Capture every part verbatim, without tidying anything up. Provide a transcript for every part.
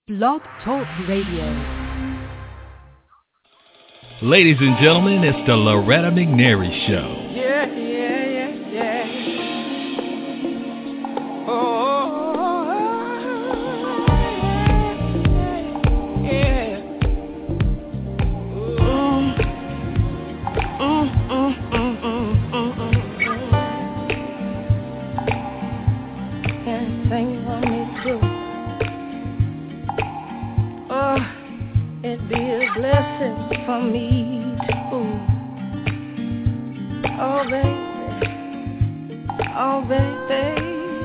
Blog Talk Radio. Ladies and gentlemen, it's the Loretta McNary Show. Yeah, yeah, yeah, yeah. Oh, yeah, yeah. Mm, mm, mm, mm, mm, mm, mm. Anything you want me to do? Oh, it'd be a blessing for me too. Oh, baby, oh, baby,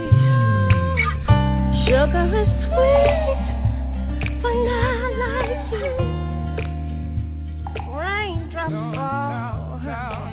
sugar is sweet, but not like you. Raindrops fall,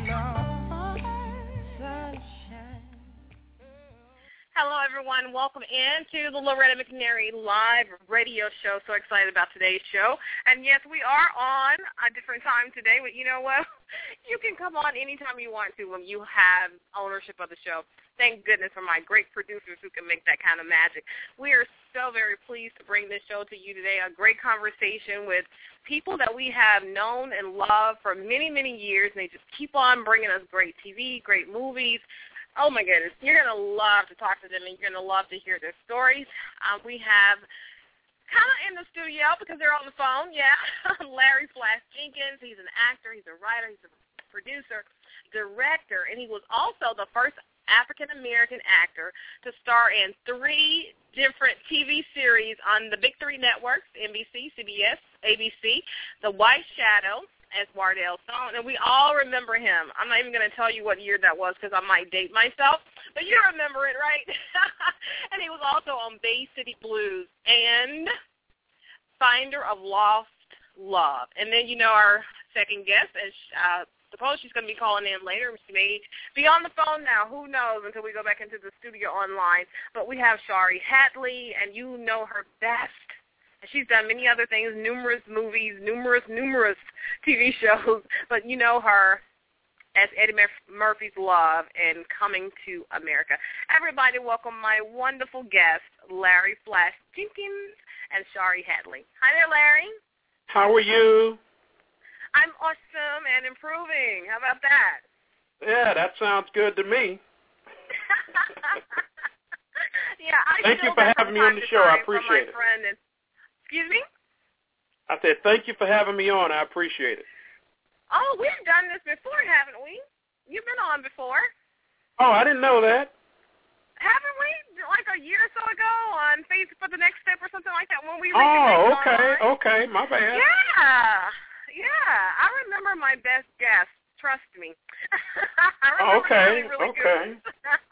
sunshine. Hello, everyone. Welcome into the Loretta McNary live radio show. So excited about today's show. And, yes, we are on a different time today, but you know what? You can come on anytime you want to when you have ownership of the show. Thank goodness for my great producers who can make that kind of magic. We are so very pleased to bring this show to you today, a great conversation with people that we have known and loved for many, many years, and they just keep on bringing us great T V, great movies. Oh, my goodness. You're going to love to talk to them, and you're going to love to hear their stories. Um, we have kind of in the studio because they're on the phone, yeah, Larry Flash Jenkins. He's an actor. He's a writer. He's a producer, director, and he was also the first African-American actor to star in three different T V series on the Big Three networks, N B C, C B S, A B C, The White Shadow, as Wardell Stone, and we all remember him. I'm not even going to tell you what year that was because I might date myself, but you remember it, right? And he was also on Bay City Blues and Finder of Lost Love. And then, you know, our second guest, and uh, suppose she's going to be calling in later. She may be on the phone now. Who knows until we go back into the studio online. But we have Shari Hadley, and you know her best. She's done many other things, numerous movies, numerous, numerous T V shows, but you know her as Eddie Murphy's Love and Coming to America. Everybody welcome my wonderful guests, Larry Flash Jenkins and Shari Hadley. Hi there, Larry. How are you? I'm awesome and improving. How about that? Yeah, that sounds good to me. yeah, I Thank you for having me on the show. I appreciate it. And, excuse me? I said thank you for having me on. I appreciate it. Oh, we've done this before, haven't we? You've been on before. Oh, I didn't know that. Haven't we? Like a year or so ago on Facebook for the Next Step or something like that when we Oh, okay, online. okay, my bad. Yeah, yeah. I remember my best guest. Trust me. I remember oh, okay, really, really okay. Good.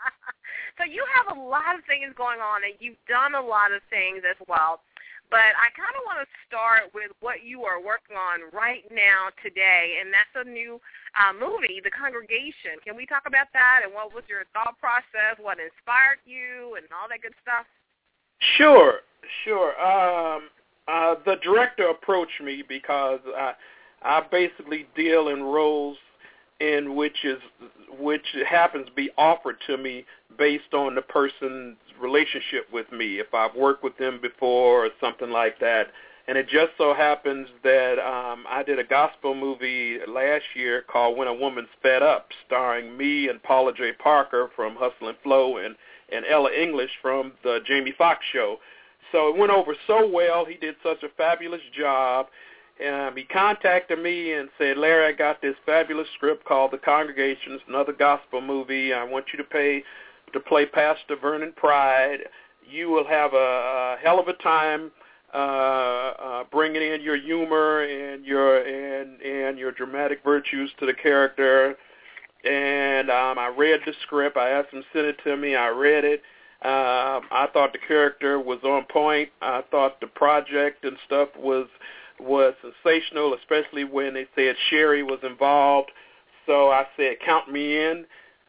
So you have a lot of things going on, and you've done a lot of things as well. But I kind of want to start with what you are working on right now today, and that's a new uh, movie, The Congregation. Can we talk about that, and what was your thought process, what inspired you, and all that good stuff? Sure, sure. Um, uh, the director approached me because I, I basically deal in roles in which is which happens to be offered to me based on the person's relationship with me, if I've worked with them before or something like that. And it just so happens that um, I did a gospel movie last year called When a Woman's Fed Up, starring me and Paula J. Parker from Hustle and Flow and, and Ella English from the Jamie Foxx Show. So it went over so well. He did such a fabulous job. Um, he contacted me and said, Larry, I got this fabulous script called The Congregation. It's another gospel movie. I want you to pay to play Pastor Vernon Pride. You will have a, a hell of a time uh, uh, bringing in your humor and your and and your dramatic virtues to the character. And um, I read the script. I asked him to send it to me. I read it. Um, I thought the character was on point. I thought the project and stuff was was sensational, especially when they said Sherry was involved. So I said, count me in.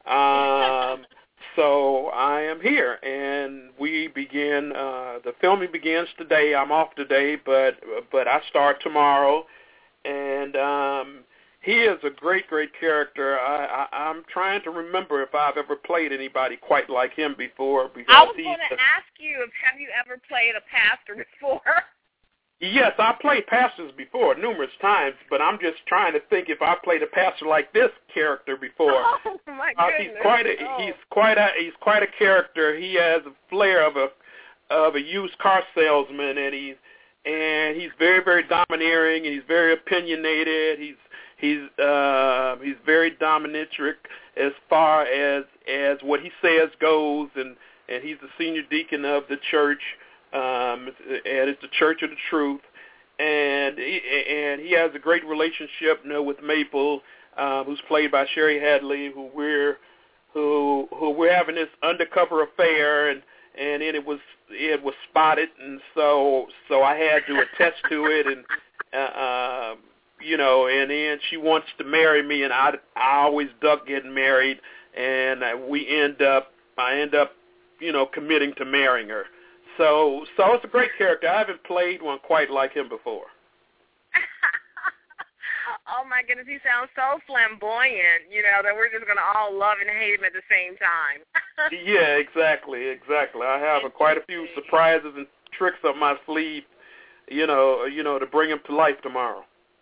Um, so I am here, and we begin, uh, the filming begins today. I'm off today, but but I start tomorrow. And um, he is a great, great character. I, I, I'm trying to remember if I've ever played anybody quite like him before. Because I was going to ask you, if have you ever played a pastor before? Yes, I played pastors before numerous times, but I'm just trying to think if I played a pastor like this character before. Oh my uh, goodness! he's quite a oh. he's quite a he's quite a character. He has a flair of a of a used car salesman, and he's and he's very very domineering, and he's very opinionated. He's he's uh, he's very dominatrix as far as as what he says goes, and and he's the senior deacon of the church. Um, and it's the Church of the Truth, and he, and he has a great relationship, you know, with Maple, um, who's played by Sherry Hadley, who we're who who we're having this undercover affair, and and then it was it was spotted, and so so I had to attest to it, and uh, uh, you know, and then she wants to marry me, and I I always duck getting married, and we end up I end up you know committing to marrying her. So, so it's a great character. I haven't played one quite like him before. Oh my goodness, he sounds so flamboyant. You know that we're just going to all love and hate him at the same time. Yeah, exactly, exactly. I have a, quite a few surprises and tricks up my sleeve. You know, you know, to bring him to life tomorrow.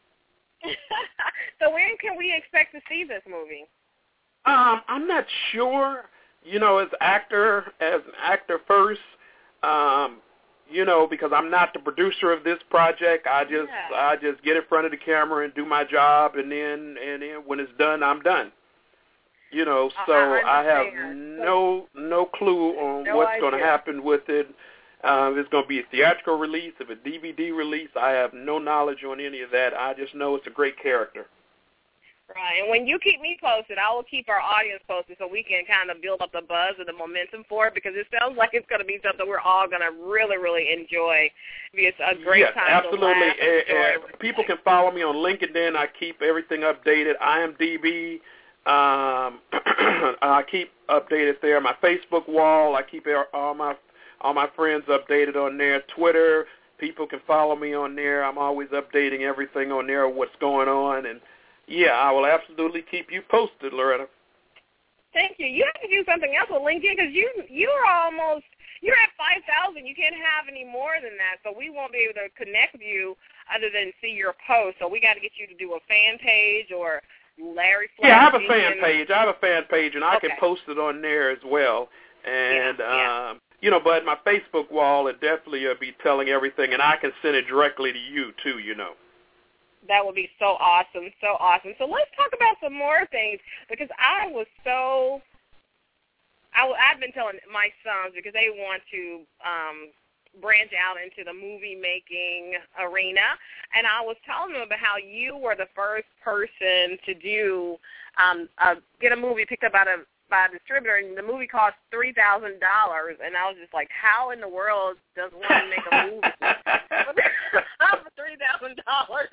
So when can we expect to see this movie? Um, I'm not sure. You know, as actor, as an actor first. Um, you know, because I'm not the producer of this project, I just yeah. I just get in front of the camera and do my job, and then and then when it's done, I'm done. You know, so I, I have no no clue on no what's going to happen with it. Uh, if it's going to be a theatrical release, if a D V D release, I have no knowledge on any of that. I just know it's a great character. Right, and when you keep me posted, I will keep our audience posted so we can kind of build up the buzz and the momentum for it, because it sounds like it's going to be something we're all going to really, really enjoy. It's a great yes, time absolutely. to laugh and uh, uh, people can follow me on LinkedIn. I keep everything updated. I am D B. Um, I keep updated there. My Facebook wall, I keep all my all my friends updated on there. Twitter, people can follow me on there. I'm always updating everything on there, what's going on, and yeah, I will absolutely keep you posted, Loretta. Thank you. You have to do something else with LinkedIn, because you you are almost you're at five thousand. You can't have any more than that, so we won't be able to connect with you other than see your post. So we got to get you to do a fan page or Larry Flash. Yeah, I have a fan page. I have a fan page, and I okay. can post it on there as well. And yeah, yeah. um, you know, but my Facebook wall, it definitely will be telling everything, and I can send it directly to you too. You know. That would be so awesome, so awesome. So let's talk about some more things, because I was so, I, I've been telling my sons, because they want to um, branch out into the movie-making arena, and I was telling them about how you were the first person to do, um, uh, get a movie picked up out of, by a distributor, and the movie cost three thousand dollars, and I was just like, how in the world does one make a movie for three thousand dollars?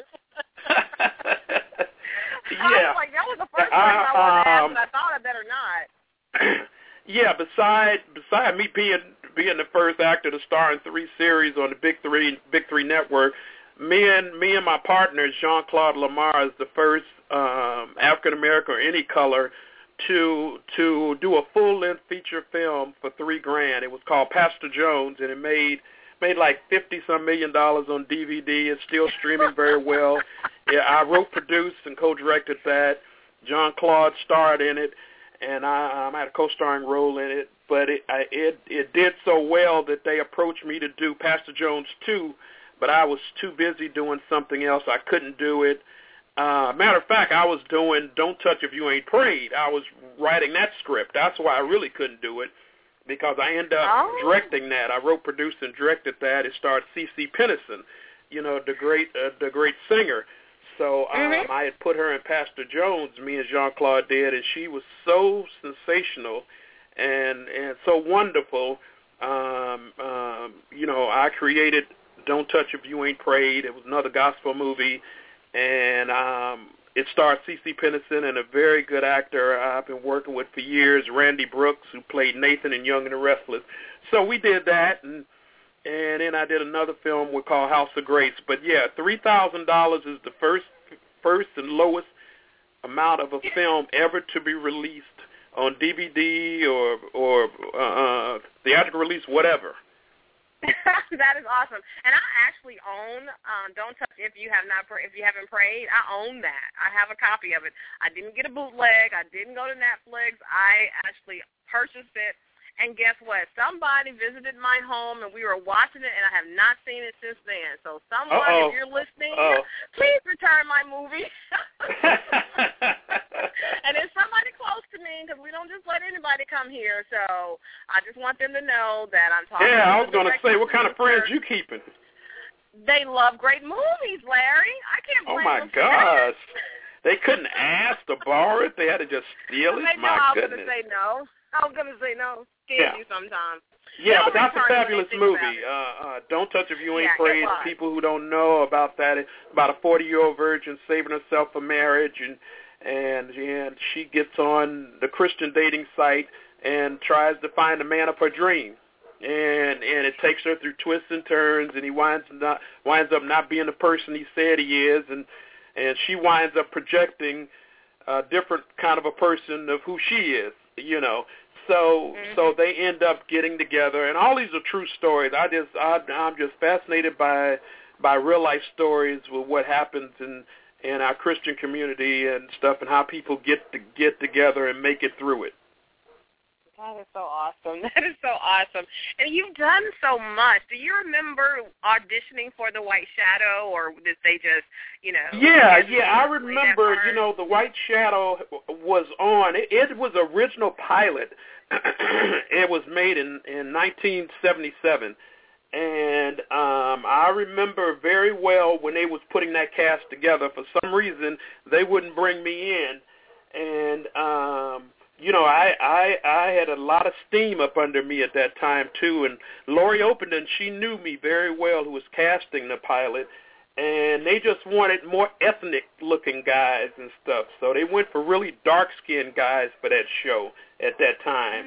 Yeah. I was like, that was the first question I, I wanted to ask, um, and I thought I better not. Yeah, beside beside me being being the first actor to star in three series on the Big Three Big Three Network, me and me and my partner Jean-Claude Lamar is the first um, African American or any color to to do a full length feature film for three grand. It was called Pastor Jones, and it made made like fifty some million dollars on D V D. It's still streaming very well. Yeah, I wrote, produced, and co-directed that. Jean-Claude starred in it, and I, um, I had a co-starring role in it. But it, I, it it did so well that they approached me to do Pastor Jones two, but I was too busy doing something else. I couldn't do it. Uh, matter of fact, I was doing Don't Touch If You Ain't Prayed. I was writing that script. That's why I really couldn't do it, because I ended up oh. directing that. I wrote, produced, and directed that. It starred CeCe Peniston, you know, the great uh, the great singer. So um, mm-hmm. I had put her in Pastor Jones, me and Jean-Claude did, and she was so sensational and and so wonderful. Um, um, you know, I created Don't Touch If You Ain't Prayed. It was another gospel movie, and um, it starred CeCe Peniston and a very good actor I've been working with for years, Randy Brooks, who played Nathan in Young and the Restless. So we did that, and and then I did another film we call House of Grace. But yeah, three thousand dollars is the first first and lowest amount of a film ever to be released on D V D or or uh, theatrical release, whatever. That is awesome. And I actually own um, Don't Touch If You Have Not If You Haven't Prayed. I own that. I have a copy of it. I didn't get a bootleg. I didn't go to Netflix. I actually purchased it. And guess what? Somebody visited my home, and we were watching it, and I have not seen it since then. So someone, Uh-oh. if you're listening, Uh-oh. please return my movie. And it's somebody close to me, because we don't just let anybody come here. So I just want them to know that I'm talking yeah, to I was going to say, what kind of friends you keeping? They love great movies, Larry. I can't blame Oh, my them for gosh. that. They couldn't ask to borrow it. They had to just steal it. They know My I was goodness. going to say no. I was going to say no. Scared Yeah. you sometimes. Yeah, They'll but that's a return when fabulous they think movie. about Uh, uh, Don't Touch If You Ain't Yeah, it Prayed. was. People who don't know about that, it's about a forty-year-old virgin saving herself for marriage, and and and she gets on the Christian dating site and tries to find the man of her dream. And and it takes her through twists and turns, and he winds not winds up not being the person he said he is, and and she winds up projecting a different kind of a person of who she is, you know. So mm-hmm. so they end up getting together, and all these are true stories. I just I, I'm just fascinated by by real life stories with what happens in in our Christian community and stuff, and how people get to get together and make it through it. That is so awesome. That is so awesome. And you've done so much. Do you remember auditioning for The White Shadow, or did they just, you know? Yeah, yeah, I remember, you know, The White Shadow was on. It, it was original pilot. It was made in, in nineteen seventy-seven. And um, I remember very well when they was putting that cast together. For some reason, they wouldn't bring me in. And, um, you know, I, I I had a lot of steam up under me at that time, too. And Lori Openden, she knew me very well, who was casting the pilot. And they just wanted more ethnic-looking guys and stuff. So they went for really dark-skinned guys for that show at that time.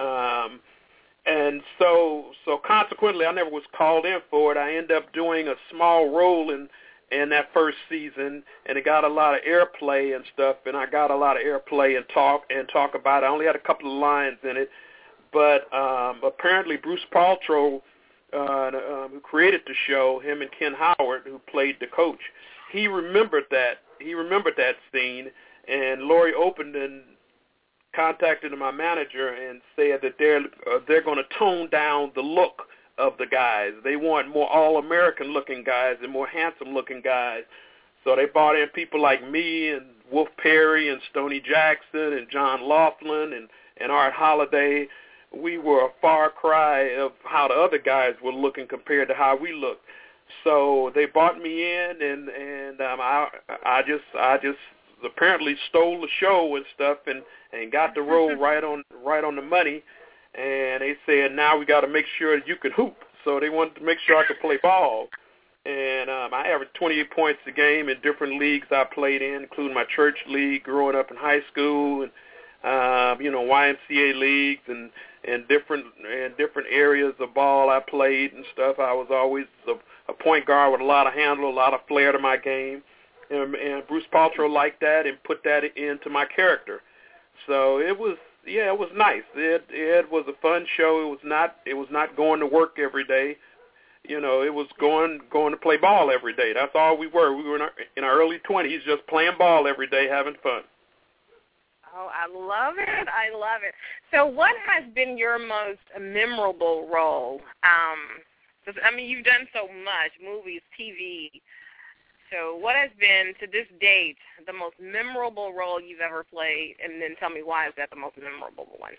Um, and so so consequently, I never was called in for it. I ended up doing a small role in in that first season, and it got a lot of airplay and stuff, and I got a lot of airplay and talk and talk about it. I only had a couple of lines in it, but um, apparently Bruce Paltrow, uh, um, who created the show, him and Ken Howard, who played the coach, he remembered that. He remembered that scene, and Lori Openden contacted my manager and said that they're uh, they're going to tone down the look of the guys. They want more all-American looking guys and more handsome looking guys. So they brought in people like me and Wolf Perry and Stoney Jackson and John Laughlin and, and Art Holliday. We were a far cry of how the other guys were looking compared to how we looked. So they brought me in, and and um, I I just I just apparently stole the show and stuff, and, and got the role right on right on the money. And they said, now we got to make sure that you can hoop. So they wanted to make sure I could play ball. And um, I averaged twenty-eight points a game in different leagues I played in, including my church league growing up in high school, and um, you know, Y M C A leagues and, and different and different areas of ball I played and stuff. I was always a, a point guard with a lot of handle, a lot of flair to my game. And, and Bruce Paltrow liked that and put that into my character. So it was, yeah, it was nice. It it was a fun show. It was not it was not going to work every day. You know, it was going going to play ball every day. That's all we were. We were in our, in our early twenties, just playing ball every day, having fun. Oh, I love it. I love it. So what has been your most memorable role? Um, I mean, you've done so much, movies, T V. So what has been, to this date, the most memorable role you've ever played? And then tell me why is that the most memorable one?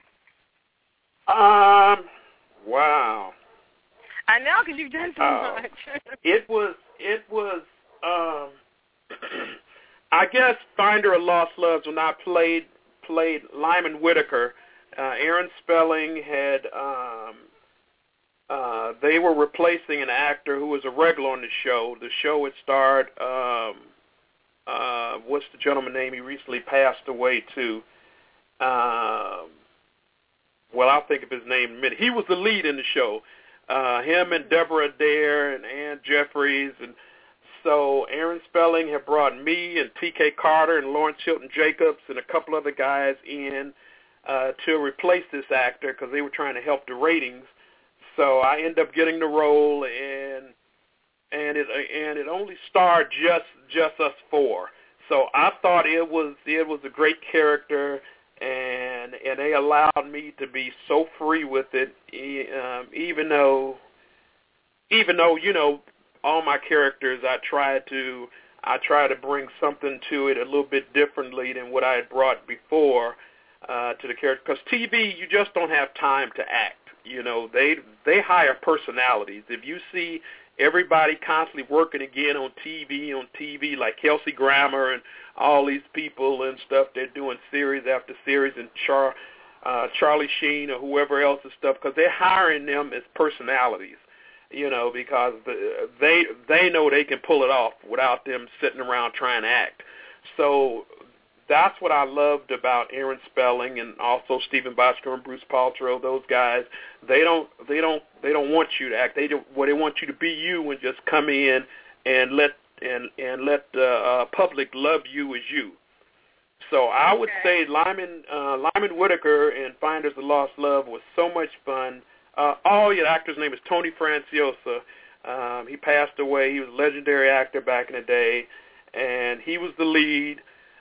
Um, wow. I know, because you've done so uh, much. it was, it was, um, I guess Finder of Lost Loves, when I played, played Lyman Whitaker, uh, Aaron Spelling had, um, uh, they were replacing an actor who was a regular on the show. The show had starred, um, uh, what's the gentleman's name? He recently passed away, too. Um, well, I'll think of his name in a minute. He was the lead in the show. Uh, him and Deborah Adair and Ann Jeffries. And so Aaron Spelling had brought me and T K Carter and Lawrence Hilton Jacobs and a couple other guys in uh, to replace this actor because they were trying to help the ratings. So I end up getting the role, and and it and it only starred just just us four. So I thought it was it was a great character, and and they allowed me to be so free with it, um, even though even though you know all my characters, I try to I try to bring something to it a little bit differently than what I had brought before uh, to the character. Because T V, you just don't have time to act. You know, they they hire personalities. If you see everybody constantly working again on T V, on T V, like Kelsey Grammer and all these people and stuff, they're doing series after series, and Char, uh, Charlie Sheen or whoever else and stuff, because they're hiring them as personalities, you know, because the, they they know they can pull it off without them sitting around trying to act. So that's what I loved about Aaron Spelling and also Stephen Bochco and Bruce Paltrow. Those guys, they don't, they don't, they don't want you to act. They do, well, they want you to be you and just come in and let and and let the uh, public love you as you. So I would okay. say Lyman uh, Lyman Whitaker in Finders of Lost Love was so much fun. Uh, oh, yeah, the actor's name is Tony Franciosa. Um, he passed away. He was a legendary actor back in the day, and he was the lead.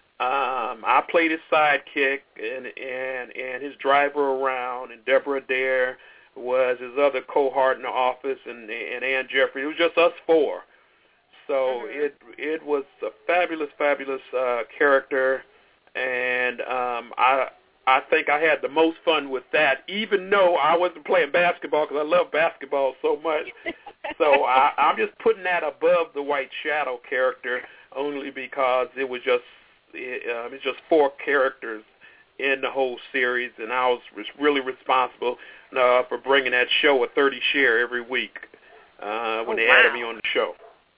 Um, I played his sidekick and and and his driver around, and Deborah Adair was his other cohort in the office, and and Ann Jeffrey. It was just us four. So mm-hmm. it it was a fabulous, fabulous uh, character, and um, I I think I had the most fun with that, even though I wasn't playing basketball because I love basketball so much. So I, I'm just putting that above the White Shadow character only because it was just it, um, it's just four characters in the whole series, and I was really responsible uh, for bringing that show a thirty share every week uh, when oh, they wow. added me on the show.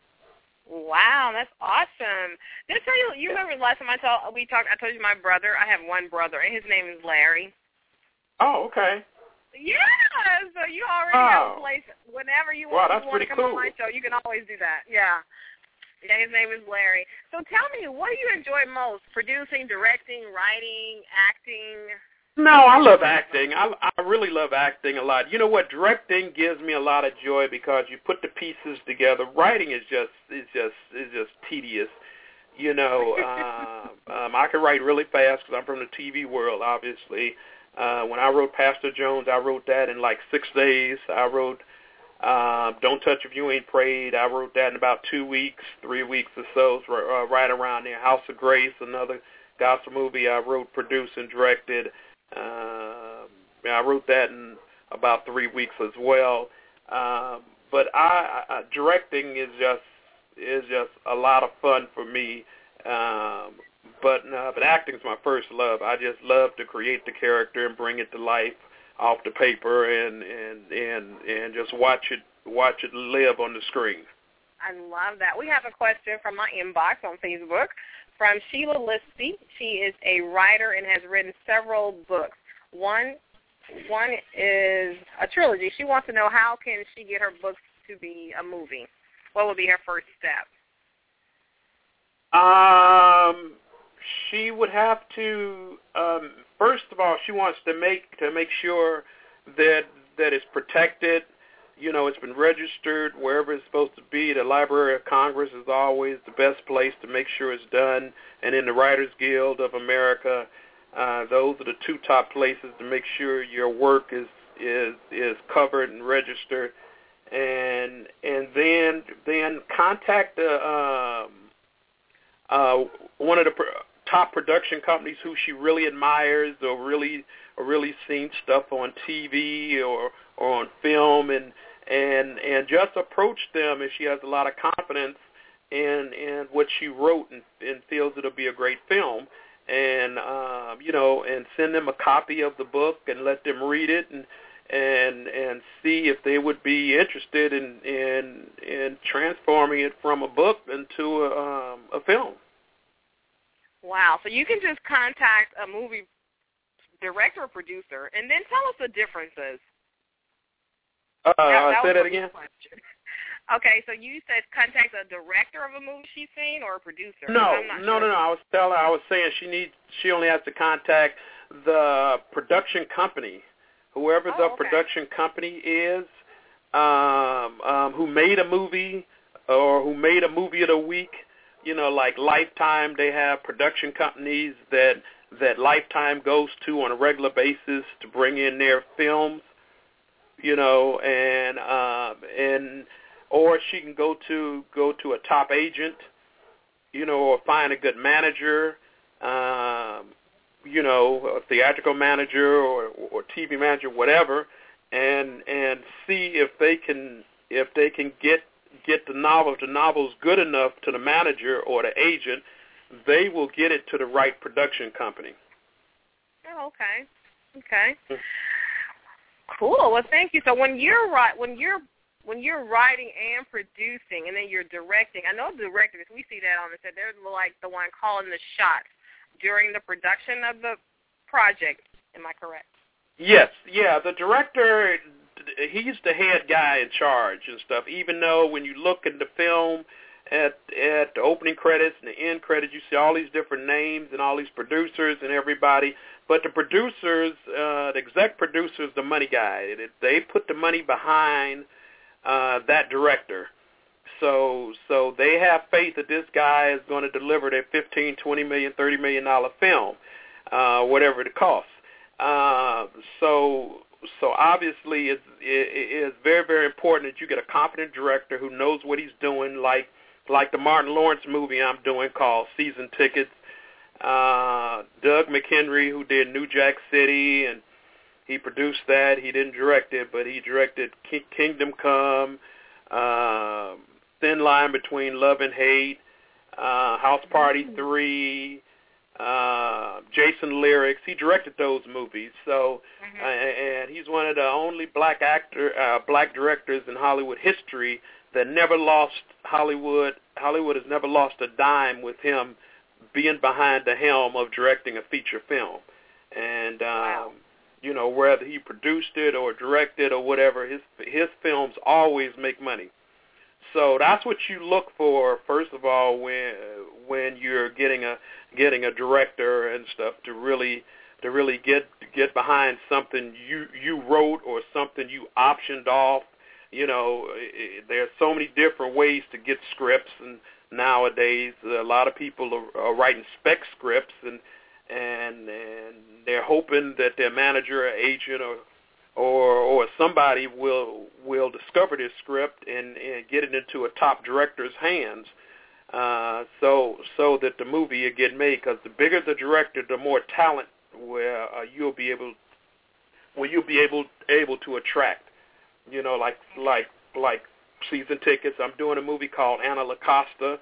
Wow, that's awesome. Did I tell you, you remember the last time I told, we talked, I told you my brother, I have one brother, and his name is Larry. Oh, okay. Yeah, so you already oh. have a place. Whenever you wow, want, that's you want to come cool. on my show, you can always do that. Yeah. Yeah, his name is Larry. So tell me, what do you enjoy most? Producing, directing, writing, acting? No, I love acting. I, I really love acting a lot. You know what? Directing gives me a lot of joy because you put the pieces together. Writing is just is just is just tedious. You know, uh, um, I can write really fast because I'm from the T V world, obviously. Uh, when I wrote Pastor Jones, I wrote that in like six days. I wrote uh, Don't Touch If You Ain't Prayed. I wrote that in about two weeks, three weeks or so, uh, right around there. House of Grace, another gospel movie I wrote, produced, and directed. Uh, I wrote that in about three weeks as well. Um, but I, I, directing is just is just a lot of fun for me. Um, but uh, but acting's my first love. I just love to create the character and bring it to life off the paper and and and, and just watch it watch it live on the screen. I love that. We have a question from my inbox on Facebook from Sheila Listy. She is a writer and has written several books. One one is a trilogy. She wants to know, how can she get her books to be a movie? What would be her first step? Um, she would have to, um, first of all, she wants to make to make sure that that it's protected. You know, it's been registered wherever it's supposed to be. The Library of Congress is always the best place to make sure it's done. And in the Writers Guild of America, uh, those are the two top places to make sure your work is is is covered and registered. And and then then contact the um, uh, one of the pr- top production companies who she really admires, or really or really seen stuff on T V or or on film, and and and just approach them if she has a lot of confidence in in what she wrote and, and feels it'll be a great film, and um, you know, and send them a copy of the book and let them read it and and and see if they would be interested in in in transforming it from a book into a, um, a film. Wow! So you can just contact a movie director or producer, and then tell us the differences. Uh, that, that say that again. Okay, so you said contact a director of a movie she's seen or a producer? No, I'm not no, sure. no, no. I was telling, I was saying she needs, she only has to contact the production company, whoever oh, the okay. production company is. um, um, who made a movie or who made a movie of the week. You know, like Lifetime, they have production companies that that Lifetime goes to on a regular basis to bring in their films. You know, and um, and or she can go to go to a top agent. You know, or find a good manager. Um, you know, a theatrical manager or, or T V manager, whatever, and and see if they can if they can get get the novel. If the novel's good enough to the manager or the agent, they will get it to the right production company. Oh, okay, okay, cool. Well, thank you. So when you're right, when you're when you're writing and producing, and then you're directing, I know directors, we see that on the set. They're like the one calling the shots during the production of the project. Am I correct? Yes, yeah. The director, he's the head guy in charge and stuff, even though when you look at the film at at the opening credits and the end credits, you see all these different names and all these producers and everybody. But the producers, uh, the exec producers, the money guy, they put the money behind uh, that director. So so they have faith that this guy is going to deliver their fifteen, twenty million, thirty million dollar film, uh, whatever it costs. Uh, so so obviously it's, it is very, very important that you get a competent director who knows what he's doing, like like the Martin Lawrence movie I'm doing called Season Tickets. Uh, Doug McHenry, who did New Jack City, and he produced that. He didn't direct it, but he directed King- Kingdom Come, uh, Thin Line Between Love and Hate, uh, House Party three, uh, Jason Lyrics. He directed those movies. So, mm-hmm. uh, and he's one of the only black actor, uh, black directors in Hollywood history that never lost Hollywood. Hollywood has never lost a dime with him being behind the helm of directing a feature film. And, um, wow. you know, whether he produced it or directed or whatever, his his films always make money. So that's what you look for, first of all, when when you're getting a getting a director and stuff to really to really get get behind something you you wrote or something you optioned off. You know, there's so many different ways to get scripts, and nowadays a lot of people are, are writing spec scripts, and and and they're hoping that their manager or agent or or or somebody will will discover this script and, and get it into a top director's hands, uh, so so that the movie will get made. Because the bigger the director, the more talent where uh, you'll be able where you'll be able able to attract. You know, like like like Season Tickets. I'm doing a movie called Anna LaCosta,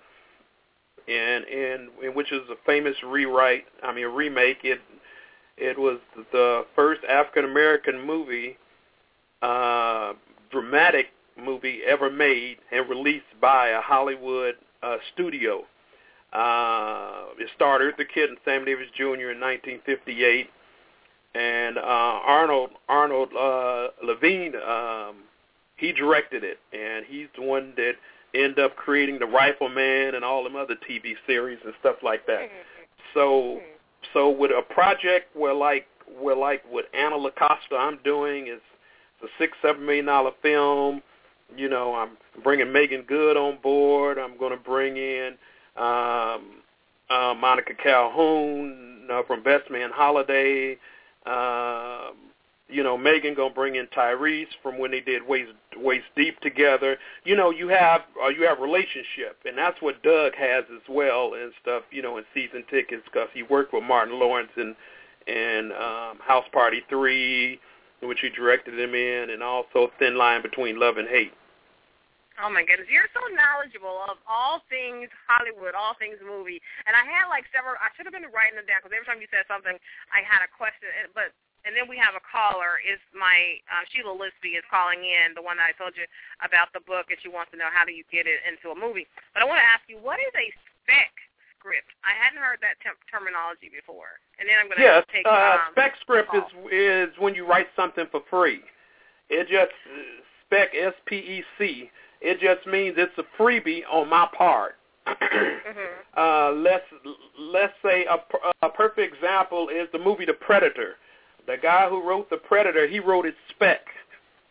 and and, and which is a famous rewrite. I mean, a remake. It it was the first African American movie, uh, dramatic movie ever made and released by a Hollywood uh, studio. Uh, it starred Eartha Kitt and Sammy Davis Junior in nineteen fifty-eight. And uh, Arnold Arnold uh, Levine, um, he directed it, and he's the one that ended up creating The Rifleman and all them other T V series and stuff like that. So, so with a project where like where like what Anna LaCosta I'm doing is a six seven million dollar film. You know, I'm bringing Megan Good on board. I'm going to bring in um, uh, Monica Calhoun uh, from Best Man Holiday. Um, you know, Megan gonna bring in Tyrese from when they did Waist Waist Deep together. You know, you have uh, you have relationship, and that's what Doug has as well and stuff. You know, in Season Tickets, because he worked with Martin Lawrence and and um, House Party three, which he directed him in, and also Thin Line Between Love and Hate. Oh, my goodness. You're so knowledgeable of all things Hollywood, all things movie. And I had, like, several – I should have been writing them down because every time you said something, I had a question. But And then we have a caller. It's my uh, – Sheila Lisby is calling in, the one that I told you about the book, and she wants to know how do you get it into a movie. But I want to ask you, what is a spec script? I hadn't heard that te- terminology before. And then I'm going to yes, take uh, um, spec script is, is when you write something for free. It just – spec, S P E C. It just means it's a freebie on my part. mm-hmm. uh, let's let's say a, a perfect example is the movie The Predator. The guy who wrote The Predator, he wrote it spec.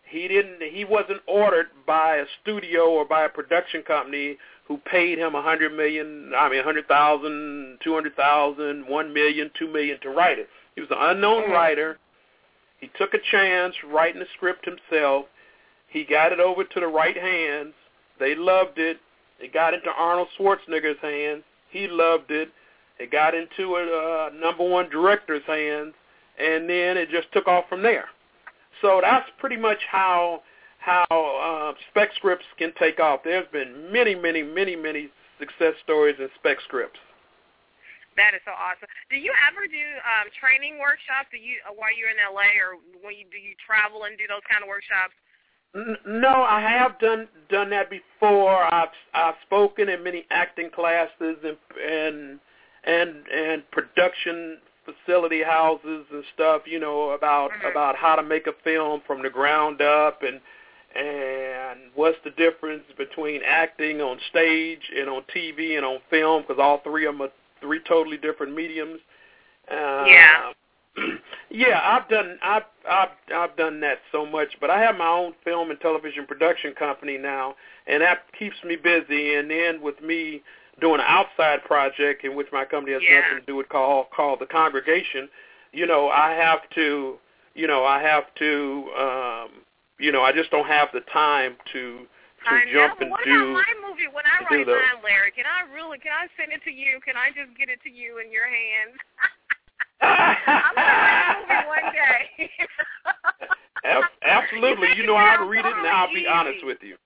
he didn't. He wasn't ordered by a studio or by a production company who paid him a hundred million. I mean, a hundred thousand, two hundred thousand, one million, two million to write it. He was an unknown mm-hmm. writer. He took a chance writing the script himself. He got it over to the right hands. They loved it. It got into Arnold Schwarzenegger's hands. He loved it. It got into a uh, number one director's hands, and then it just took off from there. So that's pretty much how how uh, spec scripts can take off. There's been many, many, many, many success stories in spec scripts. That is so awesome. Do you ever do um, training workshops? Do you while you're in L A, or when you do you travel and do those kind of workshops? No, I have done done that before. I've I've spoken in many acting classes and and and, and production facility houses and stuff. You know about mm-hmm. about how to make a film from the ground up and and what's the difference between acting on stage and on T V and on film, because all three of them are three totally different mediums. Uh, yeah. Yeah, I've done I've I've I've done that so much, but I have my own film and television production company now, and that keeps me busy. And then with me doing an outside project in which my company has yeah. nothing to do with, called called The Congregation, you know, I have to, you know, I have to, um, you know, I just don't have the time to to I jump know. and what do. What about my movie? When I write mine, Larry, can I really? Can I send it to you? Can I just get it to you in your hands? I'm going to write a movie one day. Absolutely. You know, I'll read it and I'll be honest with you.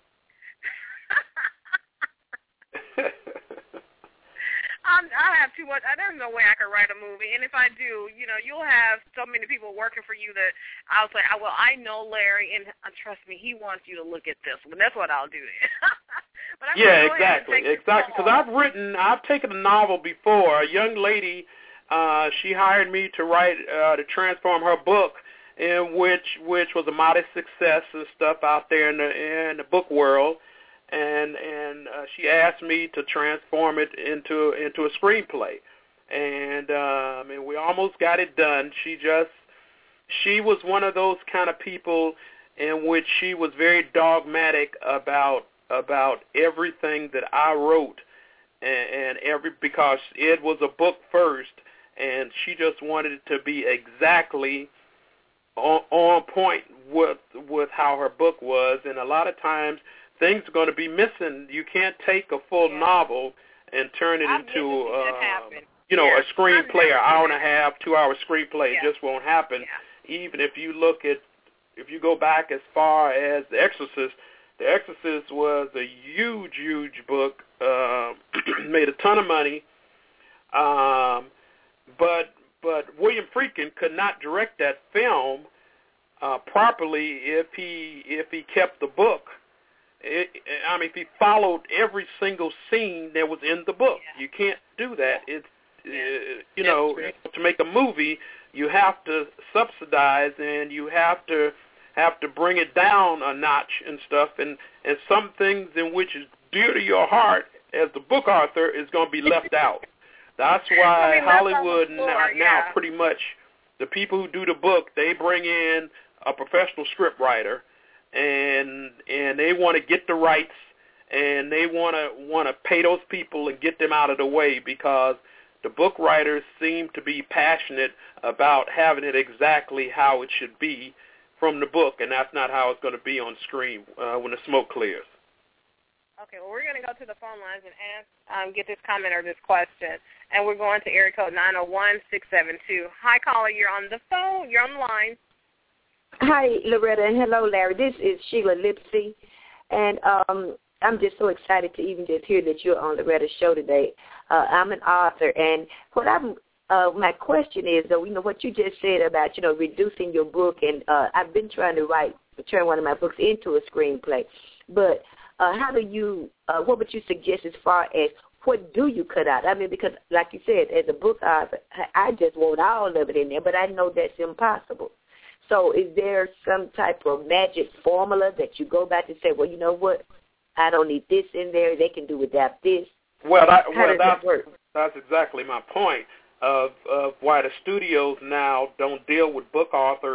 I'm, I have too much. There's no way I could write a movie. And if I do, you know, you'll have so many people working for you that I'll say, well, I know Larry, and uh, trust me, he wants you to look at this one. That's what I'll do then. But I'm yeah, exactly. Exactly. Because I've written, I've taken a novel before. A young lady, Uh, she hired me to write, uh, to transform her book, in which which was a modest success and stuff out there in the in the book world, and and uh, she asked me to transform it into into a screenplay, and um, and we almost got it done. She just she was one of those kind of people in which she was very dogmatic about about everything that I wrote, and, and every because it was a book first. And she just wanted it to be exactly on, on point with with how her book was. And a lot of times things are going to be missing. You can't take a full yeah. novel and turn it I've into, uh, you know, yeah. a screenplay, an hour and a half, two-hour screenplay. Yeah. It just won't happen. Yeah. Even if you look at, if you go back as far as The Exorcist, The Exorcist was a huge, huge book, uh, made a ton of money. Um But but William Friedkin could not direct that film uh, properly if he if he kept the book. It, I mean, if he followed every single scene that was in the book. Yeah. You can't do that. It's uh, you know, to make a movie, you have to subsidize and you have to have to bring it down a notch and stuff. And and some things in which is dear to your heart as the book author is going to be left out. That's why I mean, Hollywood floor, now, yeah. now pretty much the people who do the book, they bring in a professional script writer, and and they want to get the rights, and they want to want to pay those people and get them out of the way, because the book writers seem to be passionate about having it exactly how it should be from the book, and that's not how it's going to be on screen uh, when the smoke clears. Okay, well, we're going to go to the phone lines and ask, um, get this comment or this question. And we're going to area code nine oh one, six seven two. Hi, caller, you're on the phone. You're on the line. Hi, Loretta, and hello, Larry. This is Sheila Lipsy, and um, I'm just so excited to even just hear that you're on Loretta's show today. Uh, I'm an author, and what I'm uh, my question is, though, you know, what you just said about, you know, reducing your book, and uh, I've been trying to write, turn one of my books into a screenplay, but Uh, how do you, uh, what would you suggest as far as what do you cut out? I mean, because like you said, as a book author, I just want all of it in there, but I know that's impossible. So is there some type of magic formula that you go back and say, well, you know what, I don't need this in there, they can do without this? Well, that, how well does that's, that work? That's exactly my point of, of why the studios now don't deal with book authors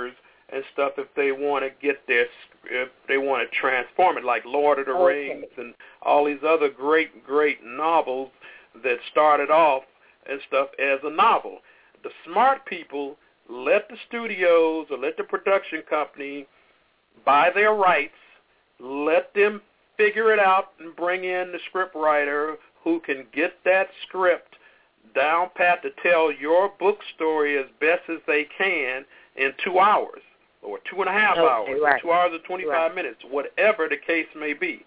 and stuff if they want to get their, if they want to transform it, like Lord of the Okay. Rings and all these other great, great novels that started off and stuff as a novel. The smart people let the studios or let the production company buy their rights, let them figure it out and bring in the script writer who can get that script down pat to tell your book story as best as they can in two hours or two and a half Okay, hours, right. two hours or twenty-five Right. minutes, whatever the case may be.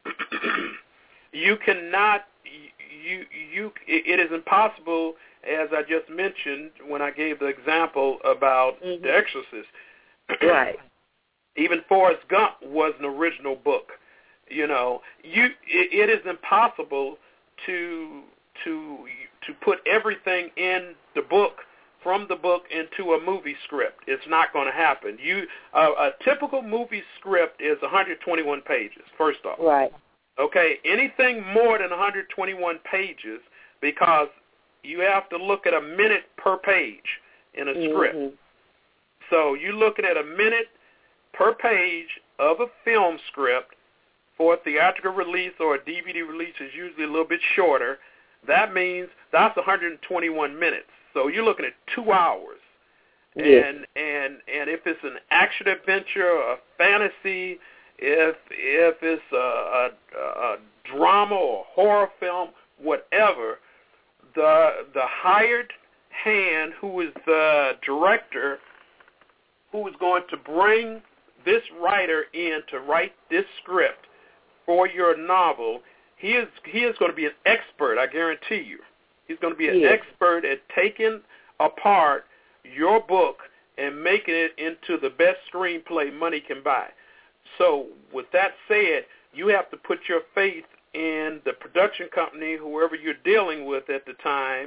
You cannot, you, you, it is impossible, as I just mentioned when I gave the example about Mhm. The Exorcist. Right. Even Forrest Gump was an original book. You know, you it, it is impossible to to to put everything in the book from the book into a movie script. It's not going to happen. You uh, a typical movie script is one hundred twenty-one pages. First off, Right. okay, anything more than one hundred twenty-one pages, because you have to look at a minute per page in a script. Mhm. So you're looking at a minute per page of a film script. For a theatrical release or a D V D release is usually a little bit shorter. That means that's one hundred twenty-one minutes. So you're looking at two hours. Yes. And and and if it's an action adventure, a fantasy, if if it's a, a, a drama or horror film, whatever, the the hired hand who is the director, who is going to bring this writer in to write this script for your novel, he is he is going to be an expert, I guarantee you. He's going to be an Yes. expert at taking apart your book and making it into the best screenplay money can buy. So with that said, you have to put your faith in the production company, whoever you're dealing with at the time,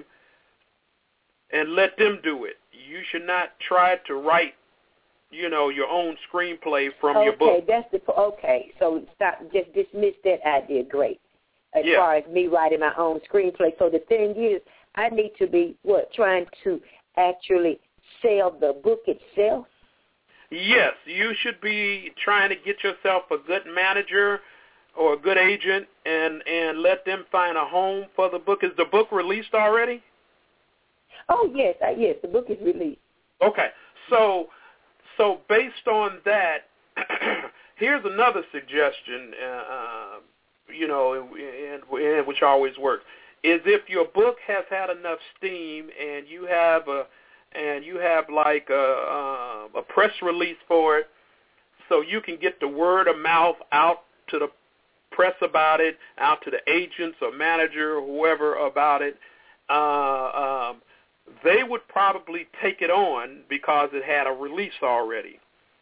and let them do it. You should not try to write, you know, your own screenplay from okay, your book. that's the okay. So stop. Just dismiss that idea. Great. As Yeah. far as me writing my own screenplay. So the thing is, I need to be what trying to actually sell the book itself. Yes, you should be trying to get yourself a good manager or a good agent and and let them find a home for the book. Is the book released already? Oh yes, uh, yes. The book is released. Okay, so so based on that, here's another suggestion. Uh, uh, you know, and, and which always works, is if your book has had enough steam and you have a and you have like a, a press release for it, so you can get the word of mouth out to the press about it, out to the agents or manager or whoever about it, uh, um, they would probably take it on because it had a release already.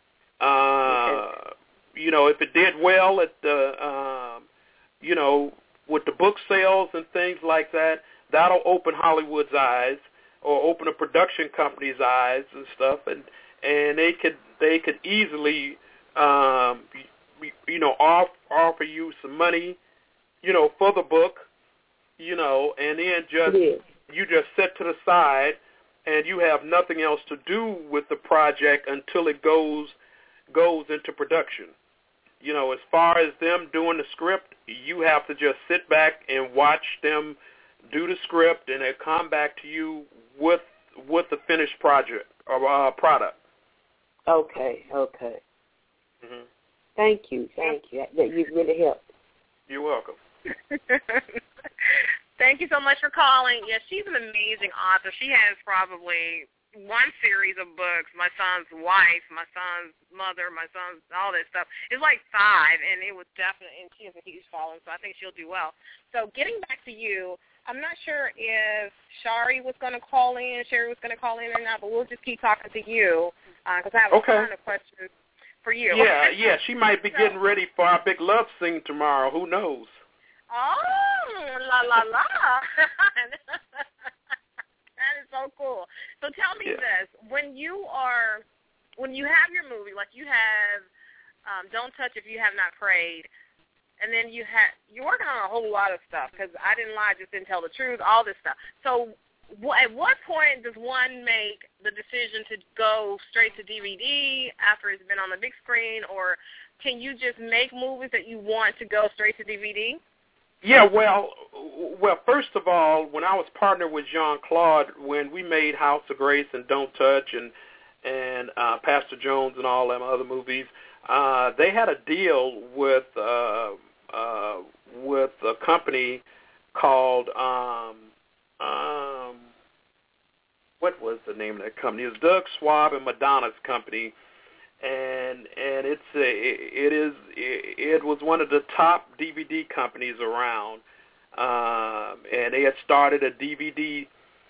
Uh, Okay. You know, if it did well at the, um, you know, with the book sales and things like that, that'll open Hollywood's eyes or open a production company's eyes and stuff, and and they could they could easily, um, you know, off, offer you some money, you know, for the book, you know, and then just Yes. you just set to the side, and you have nothing else to do with the project until it goes goes into production. You know, as far as them doing the script, you have to just sit back and watch them do the script, and they come back to you with with the finished project or uh, product. Okay. Okay. Mm-hmm. Thank you. Thank you. That you've really helped. You're welcome. Thank you so much for calling. Yeah, she's an amazing author. She has probably one series of books, My Son's Wife, My Son's Mother, My Son's, all that stuff. It's like five, and it was definitely, and she has a huge following, so I think she'll do well. So getting back to you, I'm not sure if Shari was going to call in, Sherry was going to call in or not, but we'll just keep talking to you because uh, I have okay. a ton of questions for you. Yeah, yeah, she might be so, getting ready for our big love scene tomorrow. Who knows? Oh, la, la, la. That is so cool. So tell me yeah. this. When you are, when you have your movie, like you have um, Don't Touch If You Have Not Prayed, and then you have, you're working on a whole lot of stuff because I Didn't Lie, Just Didn't Tell the Truth, all this stuff. So Well, at what point does one make the decision to go straight to D V D after it's been on the big screen, or can you just make movies that you want to go straight to D V D? Yeah, well, well. First of all, when I was partnered with Jean-Claude, when we made House of Grace and Don't Touch and and uh, Pastor Jones and all them other movies, uh, they had a deal with uh, uh, with a company called um, um, what was the name of that company? It was Doug Schwab and Madonna's company. And and it's a, it is it, it was one of the top D V D companies around, um, and they had started a D V D